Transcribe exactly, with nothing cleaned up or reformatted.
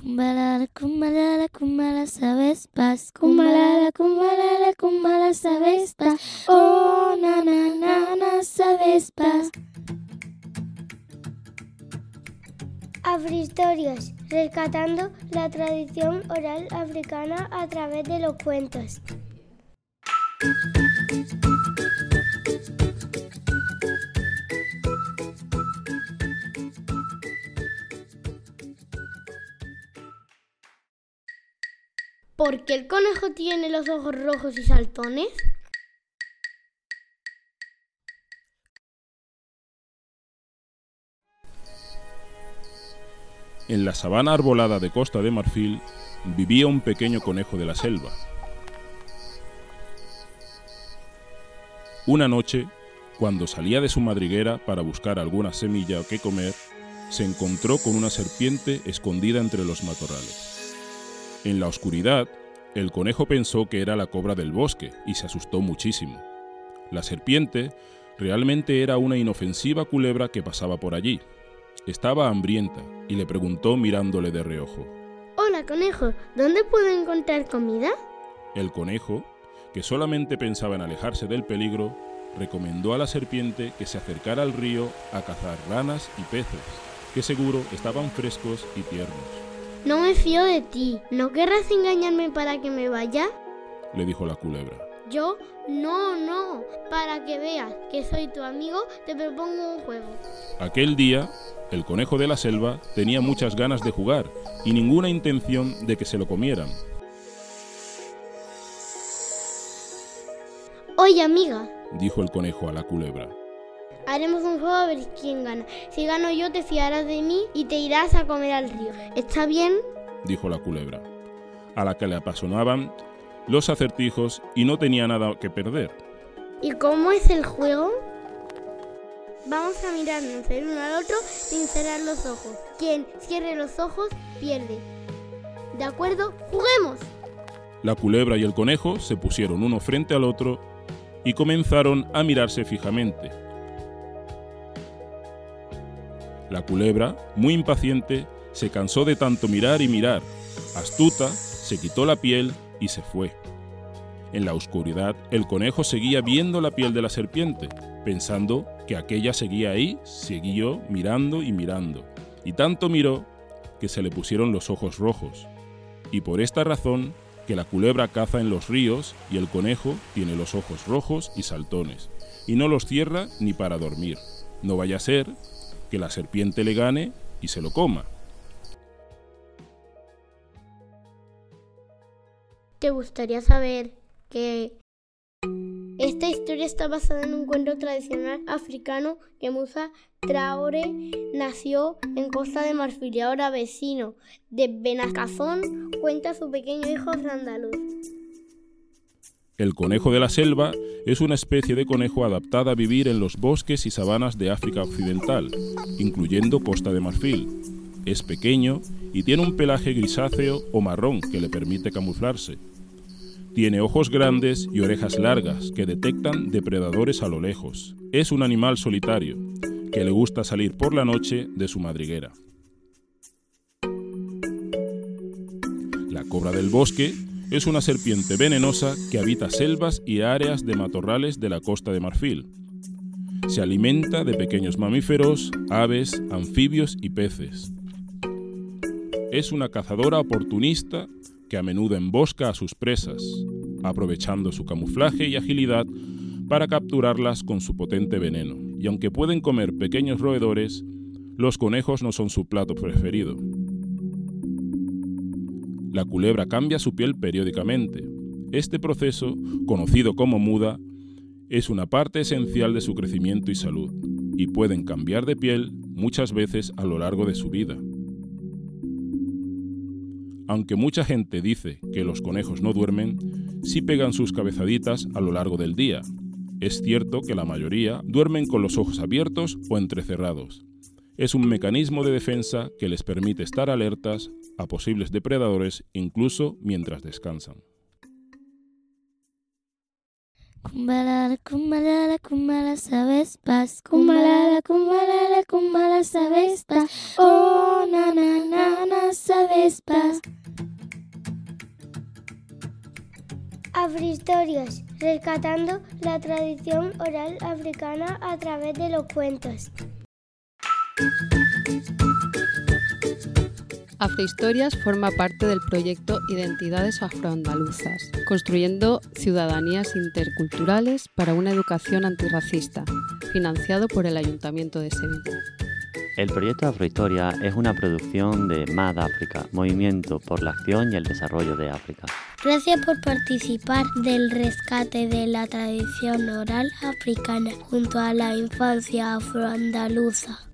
Kumbalala, kumbalala, kumbala, sabes paz. Kumbalala, kumbalala, kumbala, sabes paz. Oh, na, na, na, na, sabes paz. Afrohistorias, rescatando la tradición oral africana a través de los cuentos. ¿Por qué el conejo tiene los ojos rojos y saltones? En la sabana arbolada de Costa de Marfil vivía un pequeño conejo de la selva. Una noche, cuando salía de su madriguera para buscar alguna semilla que comer, se encontró con una serpiente escondida entre los matorrales. En la oscuridad, el conejo pensó que era la cobra del bosque y se asustó muchísimo. La serpiente realmente era una inofensiva culebra que pasaba por allí. Estaba hambrienta y le preguntó mirándole de reojo: Hola, conejo, ¿dónde puedo encontrar comida? El conejo, que solamente pensaba en alejarse del peligro, recomendó a la serpiente que se acercara al río a cazar ranas y peces, que seguro estaban frescos y tiernos. No me fío de ti. ¿No querrás engañarme para que me vaya? Le dijo la culebra. Yo, no, no. Para que veas que soy tu amigo, te propongo un juego. Aquel día, el conejo de la selva tenía muchas ganas de jugar y ninguna intención de que se lo comieran. Oye, amiga, dijo el conejo a la culebra. Haremos un juego a ver quién gana. Si gano yo, te fiarás de mí y te irás a comer al río. ¿Está bien? Dijo la culebra, a la que le apasionaban los acertijos y no tenía nada que perder. ¿Y cómo es el juego? Vamos a mirarnos el uno al otro sin cerrar los ojos. Quien cierre los ojos pierde. ¿De acuerdo? ¡Juguemos! La culebra y el conejo se pusieron uno frente al otro y comenzaron a mirarse fijamente. La culebra, muy impaciente, se cansó de tanto mirar y mirar. Astuta, se quitó la piel y se fue. En la oscuridad, el conejo seguía viendo la piel de la serpiente, pensando que aquella seguía ahí, siguió mirando y mirando. Y tanto miró que se le pusieron los ojos rojos. Y por esta razón, que la culebra caza en los ríos y el conejo tiene los ojos rojos y saltones, y no los cierra ni para dormir. No vaya a ser que la serpiente le gane y se lo coma. ¿Te gustaría saber que esta historia está basada en un cuento tradicional africano que Musa Traoré nació en Costa de Marfil y ahora vecino de Benacazón, cuenta a su pequeño hijo andaluz? El conejo de la selva es una especie de conejo adaptada a vivir en los bosques y sabanas de África Occidental, incluyendo Costa de Marfil. Es pequeño y tiene un pelaje grisáceo o marrón que le permite camuflarse. Tiene ojos grandes y orejas largas que detectan depredadores a lo lejos. Es un animal solitario, que le gusta salir por la noche de su madriguera. La cobra del bosque es una serpiente venenosa que habita selvas y áreas de matorrales de la Costa de Marfil. Se alimenta de pequeños mamíferos, aves, anfibios y peces. Es una cazadora oportunista que a menudo embosca a sus presas, aprovechando su camuflaje y agilidad para capturarlas con su potente veneno. Y aunque pueden comer pequeños roedores, los conejos no son su plato preferido. La culebra cambia su piel periódicamente. Este proceso, conocido como muda, es una parte esencial de su crecimiento y salud, y pueden cambiar de piel muchas veces a lo largo de su vida. Aunque mucha gente dice que los conejos no duermen, sí pegan sus cabezaditas a lo largo del día. Es cierto que la mayoría duermen con los ojos abiertos o entrecerrados. Es un mecanismo de defensa que les permite estar alertas a posibles depredadores incluso mientras descansan. Kumbalala, kumbalala, kumbala sabes paz. Kumbalala, kumbalala, kumbala sabes paz. Oh, na, na, na, na, sabes paz. Afrohistorias, rescatando la tradición oral africana a través de los cuentos. Afrohistorias forma parte del proyecto Identidades Afroandaluzas, construyendo ciudadanías interculturales para una educación antirracista, financiado por el Ayuntamiento de Sevilla. El proyecto Afrohistoria es una producción de M A D África, Movimiento por la Acción y el Desarrollo de África. Gracias por participar del rescate de la tradición oral africana junto a la infancia afroandaluza.